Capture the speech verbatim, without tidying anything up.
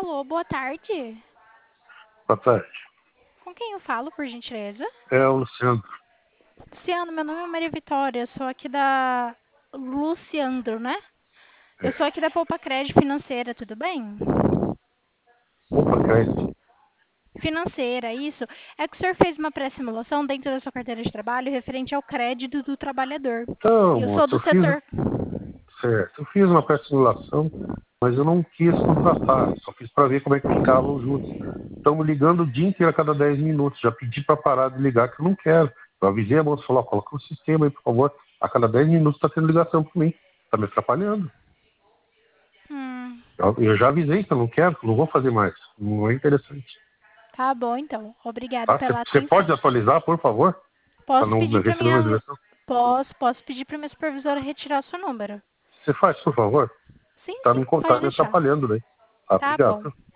Alô, boa tarde. Boa tarde. Com quem eu falo, por gentileza? É o Luciano. Luciano, meu nome é Maria Vitória, eu sou aqui da Luciandro, né? Eu É. sou aqui da Poupa Crédito Financeira, tudo bem? Opa, crédito. Financeira, isso. É que o senhor fez uma pré-simulação dentro da sua carteira de trabalho referente ao crédito do trabalhador. Então, E eu sou moço, do eu fiz, setor. certo, eu fiz uma pré-simulação, mas eu não quis contratar, só fiz para ver como é que ficavam os juros. Estão me ligando o dia inteiro a cada dez minutos, já pedi para parar de ligar, que eu não quero. Eu avisei a moça, falou, ó, coloca no sistema aí, por favor. A cada dez minutos está tendo ligação para mim, está me atrapalhando. Hum, Eu, eu já avisei que eu não quero, que eu não vou fazer mais, não é interessante. tá bom, então. Obrigada Tá? pela Você pode atenção. atualizar, por favor, para Posso não pedir para receber mais minha... ligação? Posso, posso pedir para minha supervisora retirar o seu número. Você faz, por favor? Sim, Tá sim, me, pode tá me deixar. atrapalhando daí. Ah, Tá bom. obrigado.